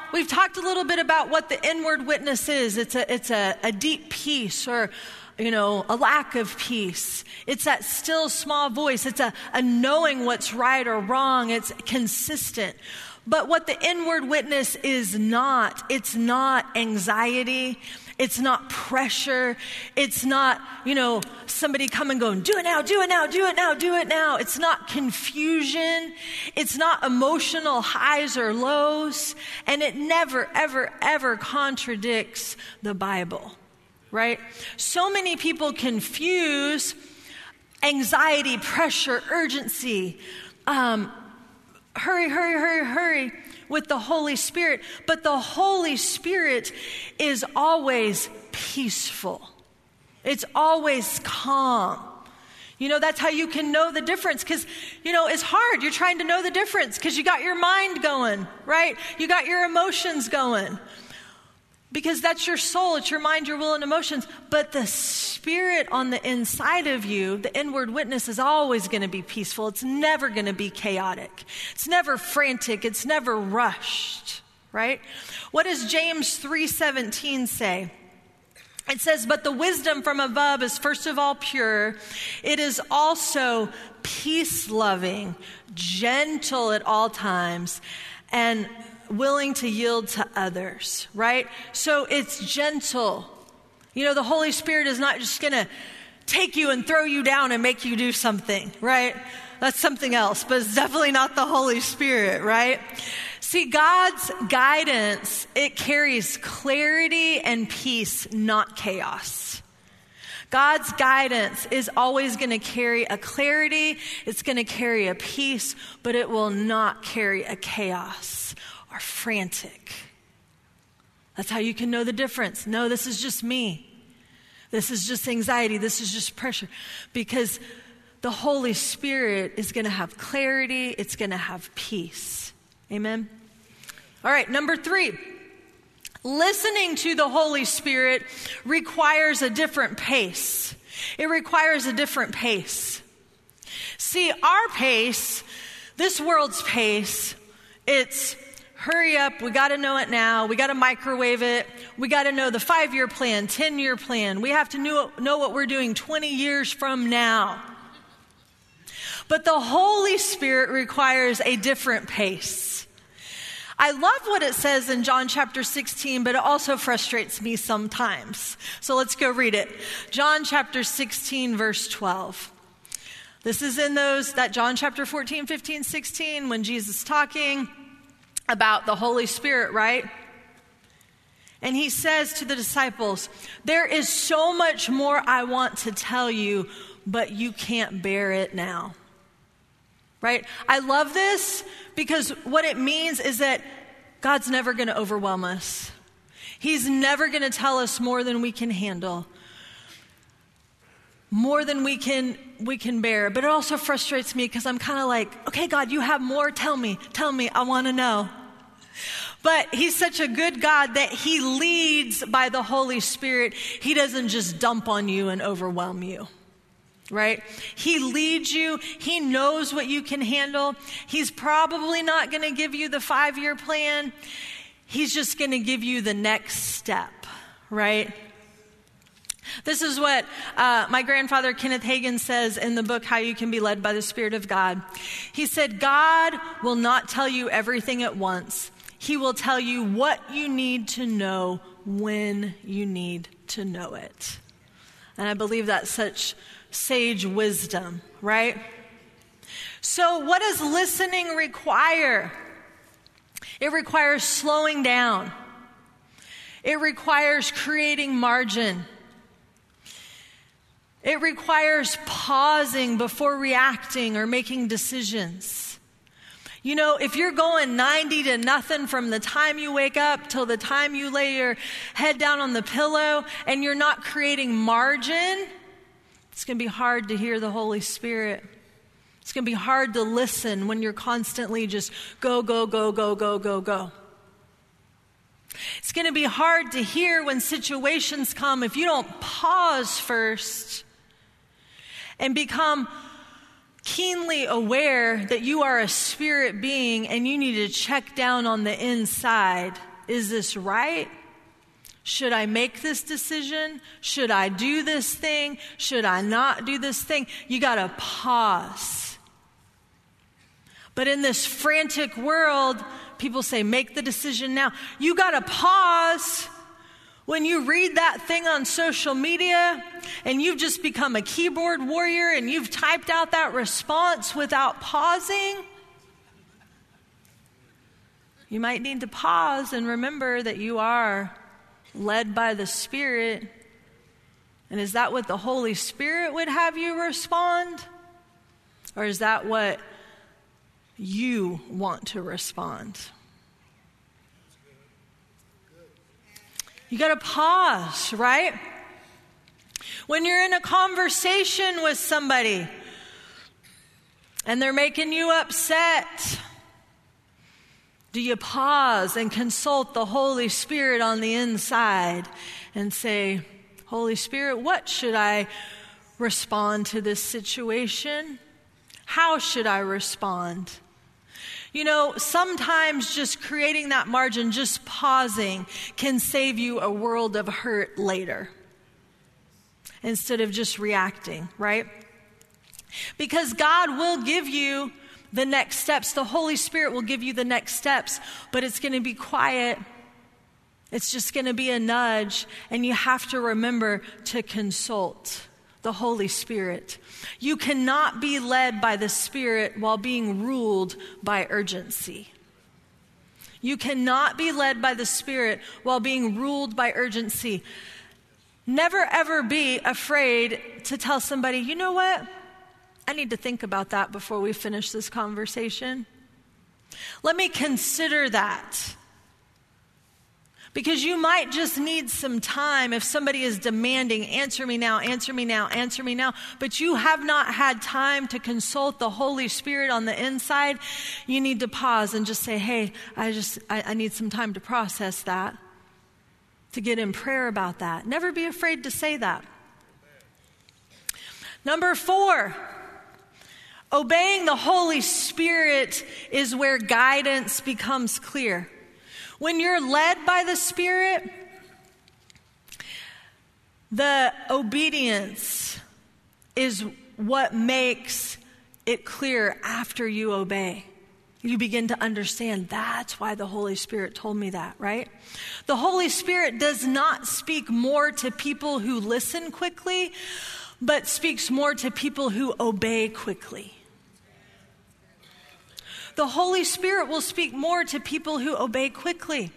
we've talked a little bit about what the inward witness is. It's a, it's a, a deep peace, or, you know, a lack of peace. It's that still small voice. It's a, a knowing what's right or wrong. It's consistent. But what the inward witness is not, it's not anxiety. It's not pressure. It's not, you know, somebody coming going, do it now, do it now, do it now, do it now. It's not confusion. It's not emotional highs or lows. And it never, ever, ever contradicts the Bible, right? So many people confuse anxiety, pressure, urgency, um, hurry, hurry, hurry, hurry with the Holy Spirit. But the Holy Spirit is always peaceful. It's always calm. You know, that's how you can know the difference, because, you know, it's hard. You're trying to know the difference because you got your mind going, right? You got your emotions going. Because that's your soul, it's your mind, your will, and emotions. But the Spirit on the inside of you, the inward witness, is always going to be peaceful. It's never going to be chaotic. It's never frantic. It's never rushed, right? What does James three seventeen say? It says, but the wisdom from above is first of all pure. It is also peace-loving, gentle at all times, and willing to yield to others, right? So it's gentle. You know, the Holy Spirit is not just going to take you and throw you down and make you do something, right? That's something else, but it's definitely not the Holy Spirit, right? See, God's guidance, it carries clarity and peace, not chaos. God's guidance is always going to carry a clarity, it's going to carry a peace, but it will not carry a chaos or frantic. That's how you can know the difference. No, this is just me. This is just anxiety. This is just pressure. Because the Holy Spirit is going to have clarity. It's going to have peace. Amen? All right, number three. Listening to the Holy Spirit requires a different pace. It requires a different pace. See, our pace, this world's pace, it's hurry up, we got to know it now, we got to microwave it, we got to know the five-year plan, ten-year plan, we have to know, know what we're doing twenty years from now. But the Holy Spirit requires a different pace. I love what it says in John chapter sixteen, but it also frustrates me sometimes. So let's go read it. John chapter sixteen, verse twelve. This is in those, that John chapter fourteen, fifteen, sixteen, when Jesus is talking about the Holy Spirit, right? And he says to the disciples, there is so much more I want to tell you, but you can't bear it now. Right? I love this because what it means is that God's never going to overwhelm us. He's never going to tell us more than we can handle, more than we can we can bear. But it also frustrates me because I'm kind of like, okay, God, you have more. Tell me, tell me. I want to know. But he's such a good God that he leads by the Holy Spirit. He doesn't just dump on you and overwhelm you, right? He leads you. He knows what you can handle. He's probably not going to give you the five-year plan. He's just going to give you the next step, right? This is what uh, my grandfather Kenneth Hagin says in the book, How You Can Be Led by the Spirit of God. He said, God will not tell you everything at once. He will tell you what you need to know when you need to know it. And I believe that's such sage wisdom, right? So what does listening require? It requires slowing down. It requires creating margin. It requires pausing before reacting or making decisions. You know, if you're going ninety to nothing from the time you wake up till the time you lay your head down on the pillow and you're not creating margin, it's going to be hard to hear the Holy Spirit. It's going to be hard to listen when you're constantly just go, go, go, go, go, go, go. It's going to be hard to hear when situations come if you don't pause first and become keenly aware that you are a spirit being and you need to check down on the inside Is this right? Should I make this decision? Should I do this thing? Should I not do this thing? You got to pause. But in this frantic world, people say, make the decision now. You got to pause when you read that thing on social media and you've just become a keyboard warrior and you've typed out that response without pausing. You might need to pause and remember that you are led by the Spirit. And is that what the Holy Spirit would have you respond? Or is that what you want to respond? You got to pause, right? When you're in a conversation with somebody and they're making you upset, do you pause and consult the Holy Spirit on the inside and say, Holy Spirit, what should I respond to this situation? How should I respond? You know, sometimes just creating that margin, just pausing, can save you a world of hurt later instead of just reacting, right? Because God will give you the next steps. The Holy Spirit will give you the next steps, but it's going to be quiet. It's just going to be a nudge, and you have to remember to consult the Holy Spirit. You cannot be led by the Spirit while being ruled by urgency. You cannot be led by the Spirit while being ruled by urgency. Never ever be afraid to tell somebody, you know what? I need to think about that before we finish this conversation. Let me consider that. Because you might just need some time if somebody is demanding, answer me now, answer me now, answer me now, but you have not had time to consult the Holy Spirit on the inside. You need to pause and just say, hey, I just, I, I need some time to process that, to get in prayer about that. Never be afraid to say that. Number four, obeying the Holy Spirit is where guidance becomes clear. When you're led by the Spirit, the obedience is what makes it clear after you obey. You begin to understand that's why the Holy Spirit told me that, right? The Holy Spirit does not speak more to people who listen quickly, but speaks more to people who obey quickly. The Holy Spirit will speak more to people who obey quickly.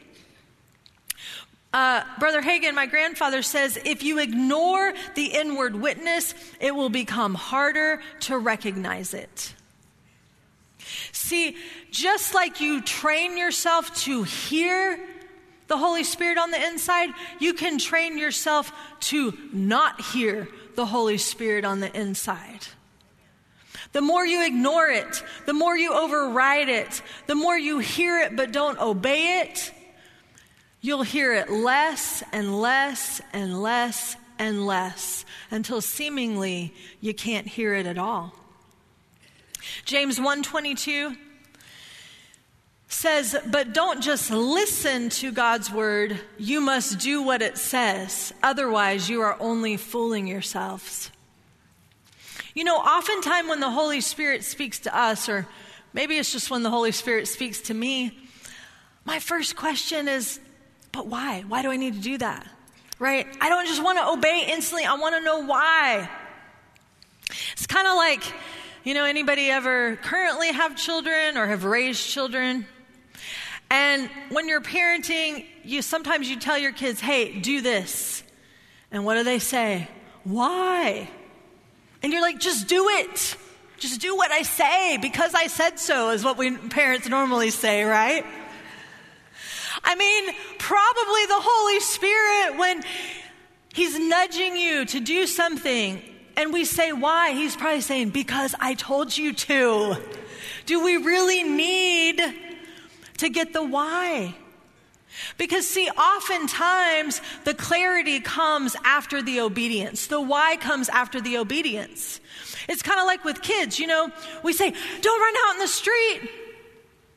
Uh, Brother Hagin, my grandfather, says, if you ignore the inward witness, it will become harder to recognize it. See, just like you train yourself to hear the Holy Spirit on the inside, you can train yourself to not hear the Holy Spirit on the inside. The more you ignore it, the more you override it, the more you hear it but don't obey it, you'll hear it less and less and less and less until seemingly you can't hear it at all. James one twenty-two says, but don't just listen to God's word, you must do what it says. Otherwise, you are only fooling yourselves. You know, oftentimes when the Holy Spirit speaks to us, or maybe it's just when the Holy Spirit speaks to me, my first question is, but why? Why do I need to do that? Right? I don't just want to obey instantly. I want to know why. It's kind of like, you know, anybody ever currently have children or have raised children? And when you're parenting, you sometimes you tell your kids, hey, do this. And what do they say? Why? And you're like, just do it. Just do what I say because I said so is what we parents normally say, right? I mean, probably the Holy Spirit, when he's nudging you to do something and we say why, he's probably saying, because I told you to. Do we really need to get the why? Because see, oftentimes the clarity comes after the obedience. The why comes after the obedience. It's kind of like with kids, you know, we say, don't run out in the street.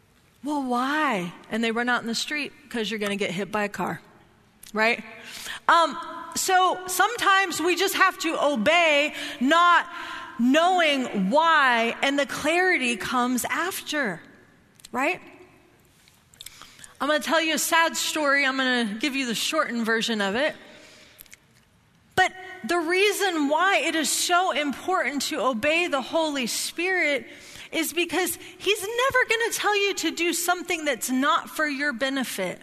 Well, why? And they run out in the street because you're going to get hit by a car, right? Um, so sometimes we just have to obey, not knowing why, and the clarity comes after, right? I'm going to tell you a sad story. I'm going to give you the shortened version of it. But the reason why it is so important to obey the Holy Spirit is because he's never going to tell you to do something that's not for your benefit.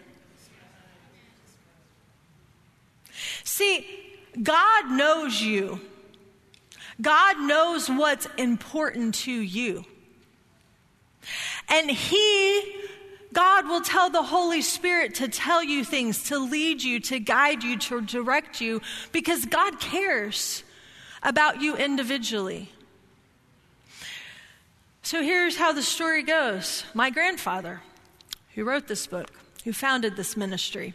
See, God knows you. God knows what's important to you. And he, God will tell the Holy Spirit to tell you things, to lead you, to guide you, to direct you, because God cares about you individually. So here's how the story goes. My grandfather, who wrote this book, who founded this ministry,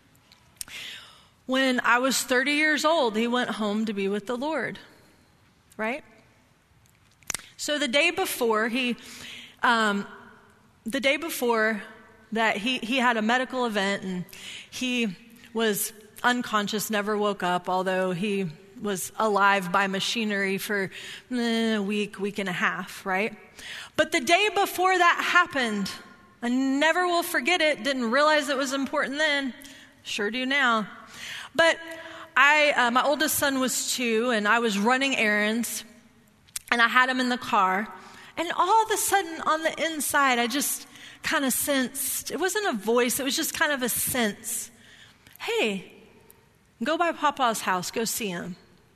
when I was thirty years old, he went home to be with the Lord, right? So the day before, he, um, the day before that, he, he had a medical event, and he was unconscious, never woke up, although he was alive by machinery for eh, a week, week and a half, right? But the day before that happened, I never will forget it, didn't realize it was important then, sure do now. But I, uh, my oldest son was two, and I was running errands, and I had him in the car, and all of a sudden on the inside, I just kind of sensed, it wasn't a voice, it was just kind of a sense, hey, go by Papa's house, go see him.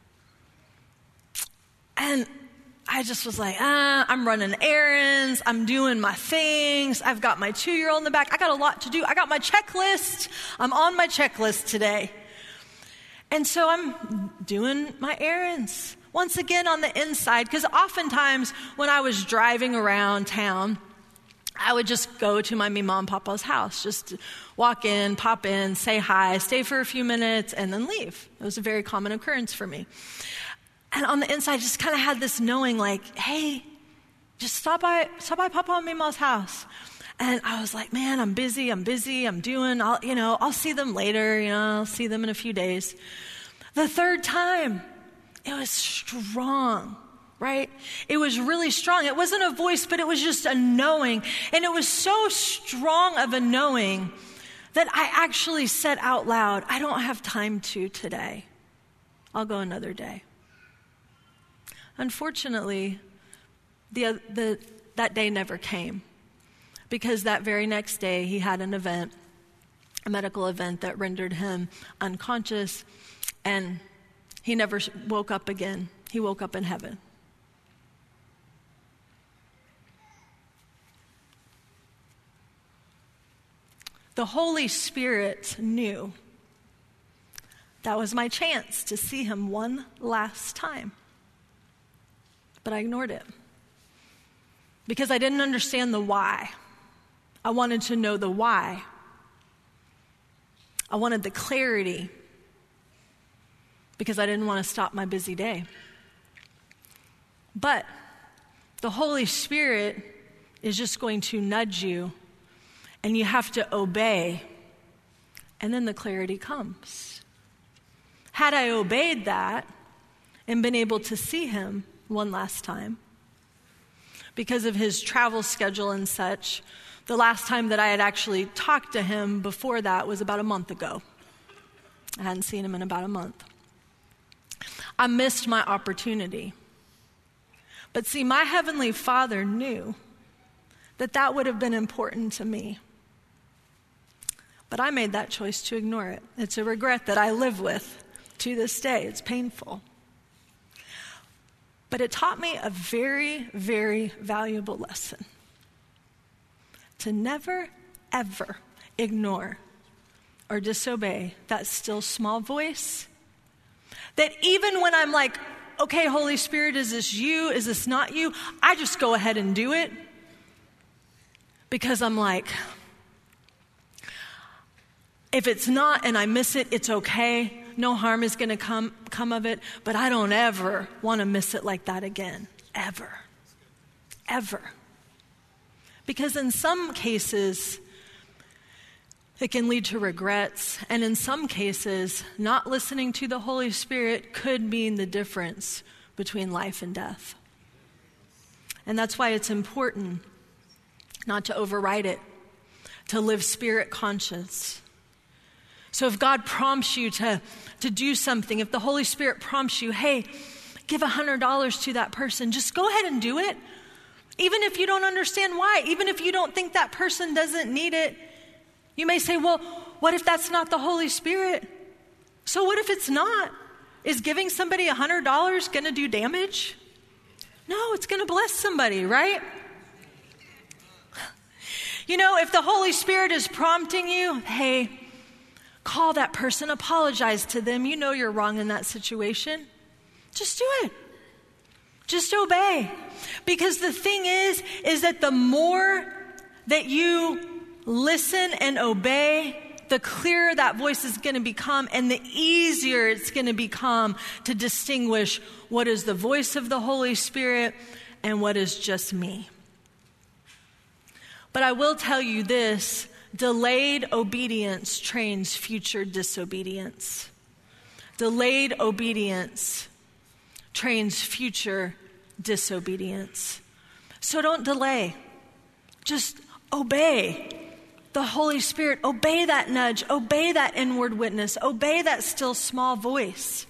And I just was like, ah, I'm running errands, I'm doing my things, I've got my two-year-old in the back, I got a lot to do, I got my checklist, I'm on my checklist today. And so I'm doing my errands. Once again on the inside, because oftentimes when I was driving around town, I would just go to my mom and papa's house, just walk in, pop in, say hi, stay for a few minutes, and then leave. It was a very common occurrence for me. And on the inside, I just kind of had this knowing like, hey, just stop by, stop by Papa and Mama's house. And I was like, man, I'm busy, I'm busy, I'm doing, I'll, you know, I'll see them later, you know, I'll see them in a few days. The third time, it was strong, right? It was really strong. It wasn't a voice, but it was just a knowing. And it was so strong of a knowing that I actually said out loud, I don't have time to today. I'll go another day. Unfortunately, the, the, that day never came, because that very next day he had an event, a medical event that rendered him unconscious, and he never woke up again. He woke up in heaven. The Holy Spirit knew that was my chance to see him one last time. But I ignored it because I didn't understand the why. I wanted to know the why. I wanted the clarity because I didn't want to stop my busy day. But the Holy Spirit is just going to nudge you, and you have to obey, and then the clarity comes. Had I obeyed that and been able to see him one last time, because of his travel schedule and such, the last time that I had actually talked to him before that was about a month ago. I hadn't seen him in about a month. I missed my opportunity. But see, my Heavenly Father knew that that would have been important to me. But I made that choice to ignore it. It's a regret that I live with to this day. It's painful. But it taught me a very, very valuable lesson. To never, ever ignore or disobey that still small voice. That even when I'm like, okay, Holy Spirit, is this you? Is this not you? I just go ahead and do it. Because I'm like, if it's not and I miss it, it's okay. No harm is going to come come of it, but I don't ever want to miss it like that again. Ever. Ever. Because in some cases, it can lead to regrets. And in some cases, not listening to the Holy Spirit could mean the difference between life and death. And that's why it's important not to override it, to live spirit conscious. So if God prompts you to, to do something, if the Holy Spirit prompts you, hey, give one hundred dollars to that person, just go ahead and do it. Even if you don't understand why, even if you don't think that person doesn't need it. You may say, well, what if that's not the Holy Spirit? So what if it's not? Is giving somebody one hundred dollars going to do damage? No, it's going to bless somebody, right? You know, if the Holy Spirit is prompting you, hey, call that person, apologize to them. You know you're wrong in that situation. Just do it. Just obey. Because the thing is, is that the more that you listen and obey, the clearer that voice is going to become, and the easier it's going to become to distinguish what is the voice of the Holy Spirit and what is just me. But I will tell you this, delayed obedience trains future disobedience. Delayed obedience trains future disobedience. So don't delay. Just obey the Holy Spirit. Obey that nudge. Obey that inward witness. Obey that still small voice.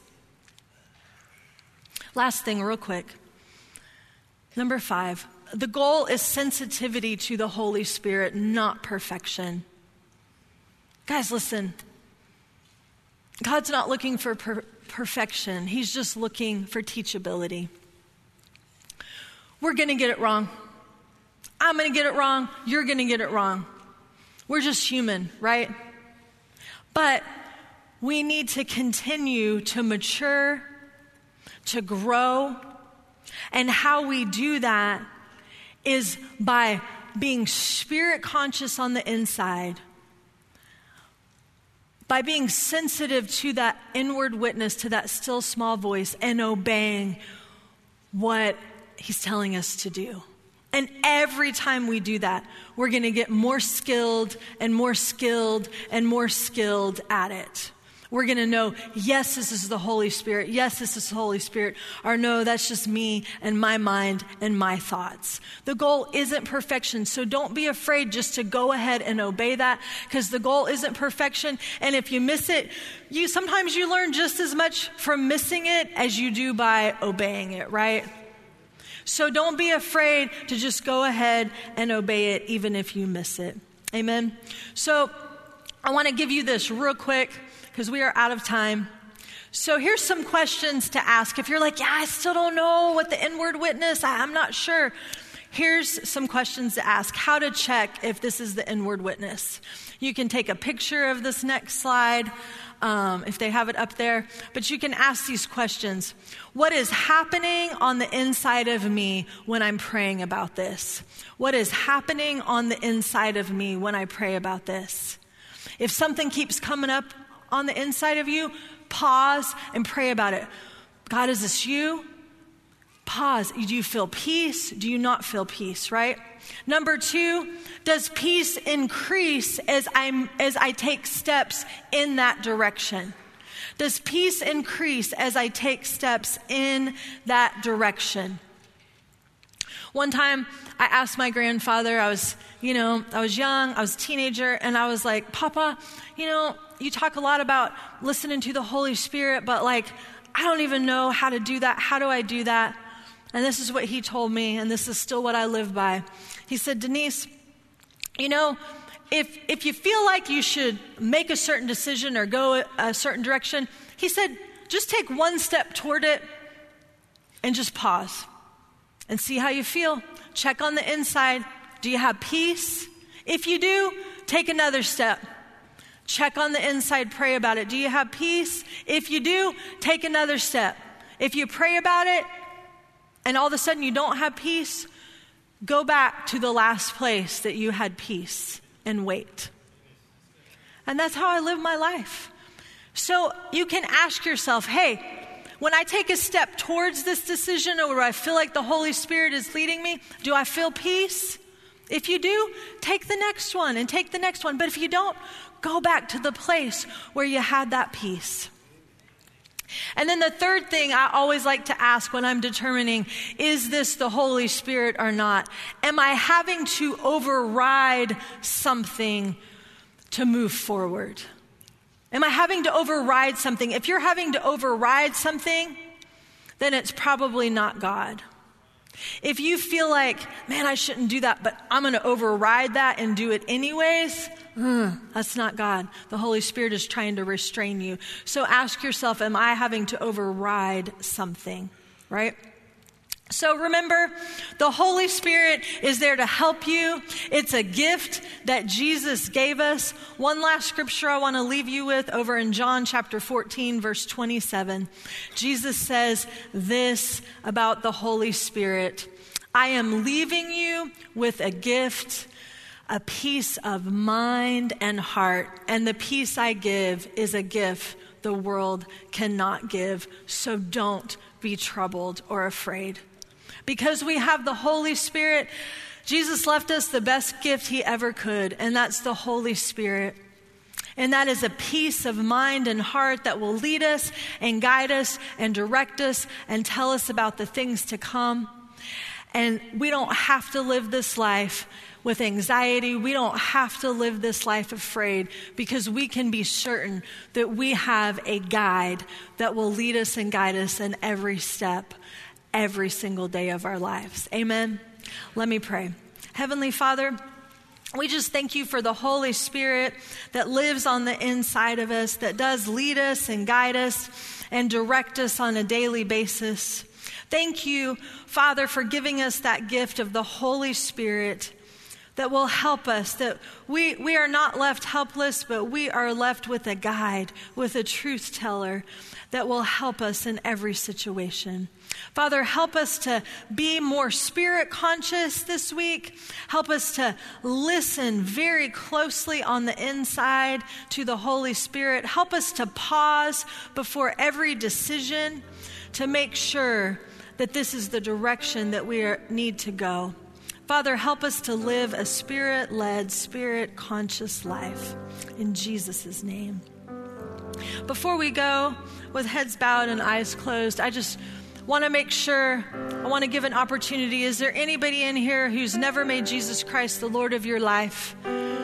Last thing, real quick. Number five, the goal is sensitivity to the Holy Spirit, not perfection. Guys, listen. God's not looking for per- perfection. He's just looking for teachability. We're going to get it wrong. I'm going to get it wrong. You're going to get it wrong. We're just human, right? But we need to continue to mature, to grow. And how we do that is by being spirit conscious on the inside, by being sensitive to that inward witness, to that still small voice, and obeying what He's telling us to do. And every time we do that, we're going to get more skilled and more skilled and more skilled at it. We're going to know, yes, this is the Holy Spirit. Yes, this is the Holy Spirit. Or no, that's just me and my mind and my thoughts. The goal isn't perfection. So don't be afraid just to go ahead and obey that, because the goal isn't perfection. And if you miss it, you sometimes you learn just as much from missing it as you do by obeying it, right? So don't be afraid to just go ahead and obey it, even if you miss it. Amen. So I want to give you this real quick, because we are out of time. So here's some questions to ask. If you're like, yeah, I still don't know what the inward witness, I, I'm not sure. Here's some questions to ask. How to check if this is the inward witness. You can take a picture of this next slide, um, if they have it up there. But you can ask these questions. What is happening on the inside of me when I'm praying about this? What is happening on the inside of me when I pray about this? If something keeps coming up on the inside of you, pause and pray about it. God, is this you? Pause. Do you feel peace? Do you not feel peace, right? Number two, does peace increase as I'm as I take steps in that direction? Does peace increase as I take steps in that direction? One time I asked my grandfather, I was, you know, I was young, I was a teenager, and I was like, Papa, you know, you talk a lot about listening to the Holy Spirit, but like, I don't even know how to do that. How do I do that? And this is what he told me, and this is still what I live by. He said, Denise, you know, if if you feel like you should make a certain decision or go a certain direction, he said, just take one step toward it and just pause and see how you feel. Check on the inside. Do you have peace? If you do, take another step. Check on the inside, pray about it. Do you have peace? If you do, take another step. If you pray about it and all of a sudden you don't have peace, go back to the last place that you had peace and wait. And that's how I live my life. So you can ask yourself, hey, when I take a step towards this decision or I feel like the Holy Spirit is leading me, do I feel peace? If you do, take the next one and take the next one. But if you don't, go back to the place where you had that peace. And then the third thing I always like to ask when I'm determining, is this the Holy Spirit or not? Am I having to override something to move forward? Am I having to override something? If you're having to override something, then it's probably not God. If you feel like, man, I shouldn't do that, but I'm going to override that and do it anyways, mm, that's not God. The Holy Spirit is trying to restrain you. So ask yourself, am I having to override something, right? So remember, the Holy Spirit is there to help you. It's a gift that Jesus gave us. One last scripture I want to leave you with over in John chapter fourteen, verse twenty-seven. Jesus says this about the Holy Spirit. I am leaving you with a gift, a peace of mind and heart. And the peace I give is a gift the world cannot give. So don't be troubled or afraid. Because we have the Holy Spirit, Jesus left us the best gift he ever could, and that's the Holy Spirit. And that is a peace of mind and heart that will lead us and guide us and direct us and tell us about the things to come. And we don't have to live this life with anxiety. We don't have to live this life afraid, because we can be certain that we have a guide that will lead us and guide us in every step, every single day of our lives. Amen. Let me pray. Heavenly Father, we just thank you for the Holy Spirit that lives on the inside of us, that does lead us and guide us and direct us on a daily basis. Thank you, Father, for giving us that gift of the Holy Spirit that will help us, that we, we are not left helpless, but we are left with a guide, with a truth teller that will help us in every situation. Father, help us to be more spirit conscious this week. Help us to listen very closely on the inside to the Holy Spirit. Help us to pause before every decision to make sure that this is the direction that we are, need to go. Father, help us to live a spirit-led, spirit-conscious life. In Jesus' name. Before we go, with heads bowed and eyes closed, I just want to make sure, I want to give an opportunity. Is there anybody in here who's never made Jesus Christ the Lord of your life?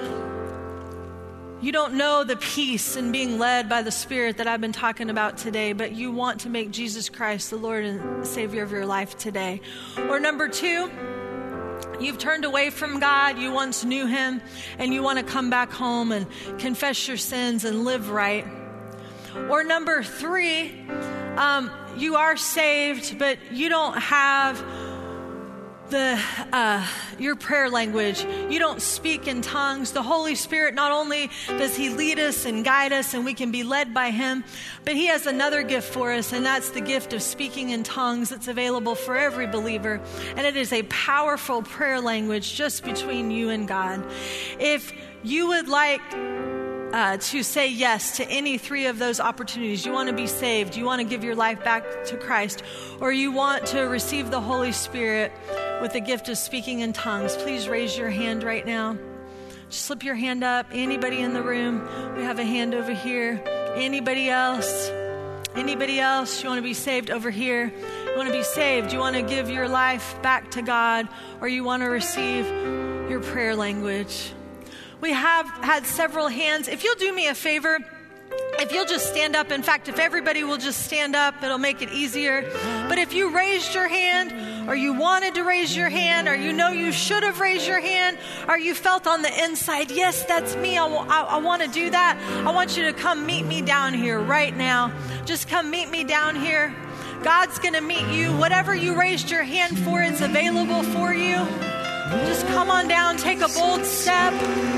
You don't know the peace and being led by the Spirit that I've been talking about today, but you want to make Jesus Christ the Lord and Savior of your life today. Or number two, you've turned away from God, you once knew him, and you want to come back home and confess your sins and live right. Or number three, um, you are saved, but you don't have the uh, your prayer language. You don't speak in tongues. The Holy Spirit, not only does he lead us and guide us and we can be led by him, but he has another gift for us, and that's the gift of speaking in tongues. That's available for every believer, and it is a powerful prayer language just between you and God. If you would like Uh, to say yes to any three of those opportunities, you want to be saved, you want to give your life back to Christ, or you want to receive the Holy Spirit with the gift of speaking in tongues, please raise your hand right now. Just slip your hand up. Anybody in the room? We have a hand over here. Anybody else? Anybody else? You want to be saved over here? You want to be saved? You want to give your life back to God, or you want to receive your prayer language? We have had several hands. If you'll do me a favor, if you'll just stand up. In fact, if everybody will just stand up, it'll make it easier. But if you raised your hand, or you wanted to raise your hand, or you know you should have raised your hand, or you felt on the inside, yes, that's me, I, w- I, I want to do that, I want you to come meet me down here right now. Just come meet me down here. God's going to meet you. Whatever you raised your hand for, it's available for you. Just come on down, take a bold step.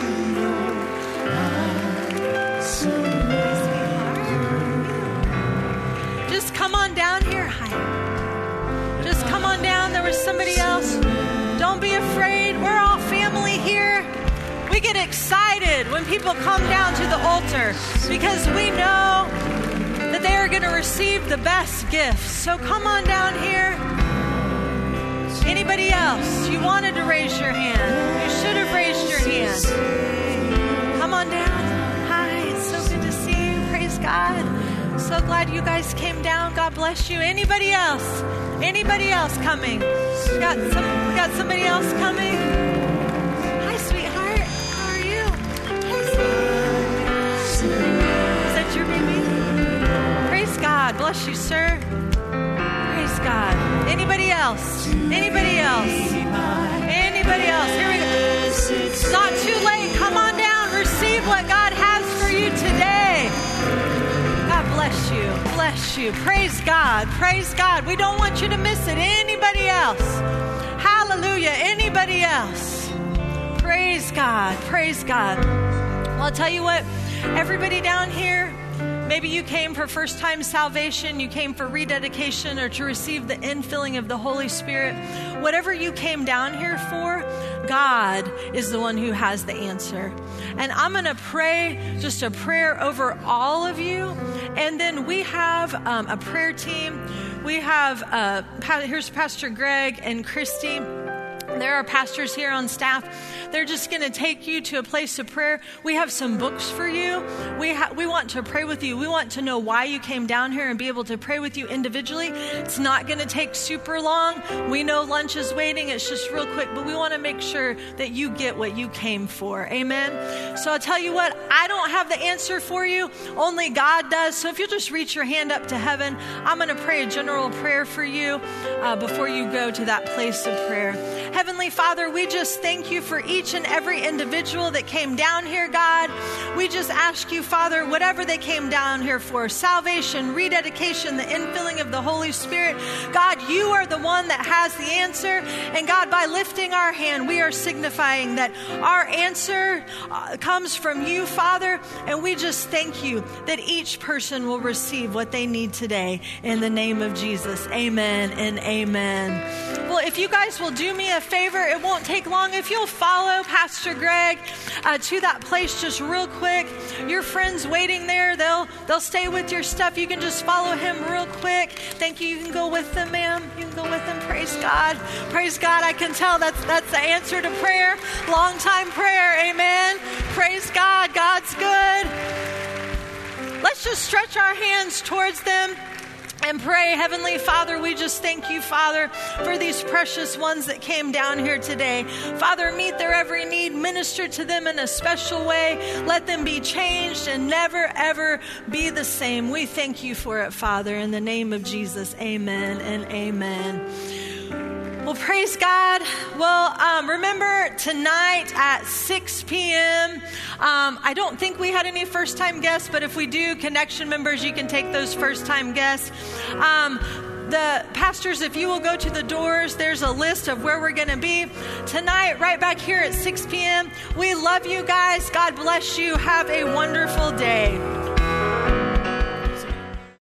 Just come on down here. Hi. Just come on down. There was somebody else. Don't be afraid. We're all family here. We get excited when people come down to the altar because we know that they are going to receive the best gifts. So come on down here. Anybody else? You wanted to raise your hand. You should have raised your hand. Come on down. Hi, it's so good to see you. Praise God. So glad you guys came down. God bless you. Anybody else? Anybody else coming? We got some. We got somebody else coming. Hi, sweetheart. How are you? Is that your baby? Praise God. Bless you, sir. Praise God. Anybody else? Anybody else? Anybody else? Here we go. It's not too late. Come on down. Receive what God has for you today. God bless you. Bless you. Praise God. Praise God. We don't want you to miss it. Anybody else? Hallelujah. Anybody else? Praise God. Praise God. Well, I'll tell you what. Everybody down here, maybe you came for first-time salvation, you came for rededication, or to receive the infilling of the Holy Spirit. Whatever you came down here for, God is the one who has the answer. And I'm going to pray just a prayer over all of you. And then we have um, a prayer team. We have, uh, pa- here's Pastor Greg and Christy. There are pastors here on staff. They're just going to take you to a place of prayer. We have some books for you. We ha- we want to pray with you. We want to know why you came down here and be able to pray with you individually. It's not going to take super long. We know lunch is waiting. It's just real quick, but we want to make sure that you get what you came for. Amen. So I'll tell you what, I don't have the answer for you. Only God does. So if you'll just reach your hand up to heaven, I'm going to pray a general prayer for you uh, before you go to that place of prayer. Heavenly Father, we just thank you for each and every individual that came down here, God. We just ask you, Father, whatever they came down here for, salvation, rededication, the infilling of the Holy Spirit, God, you are the one that has the answer. And God, by lifting our hand, we are signifying that our answer uh, comes from you, Father. And we just thank you that each person will receive what they need today. In the name of Jesus, amen and amen. Well, if you guys will do me a favor, it won't take long. If you'll follow Pastor Greg uh, to that place just real quick, your friends waiting there, they'll they'll stay with your stuff. You can just follow him real quick. Thank you. You can go with them, ma'am. You can go with them. Praise God. Praise God. I can tell that's that's the answer to prayer. Long time prayer. Amen. Praise God. God's good. Let's just stretch our hands towards them and pray. Heavenly Father, we just thank you, Father, for these precious ones that came down here today. Father, meet their every need. Minister to them in a special way. Let them be changed and never, ever be the same. We thank you for it, Father, in the name of Jesus. Amen and amen. Well, praise God. Well, um, remember tonight at six p.m., um, I don't think we had any first-time guests, but if we do, Connection members, you can take those first-time guests. Um, the pastors, if you will go to the doors, there's a list of where we're going to be tonight, right back here at six p.m. We love you guys. God bless you. Have a wonderful day.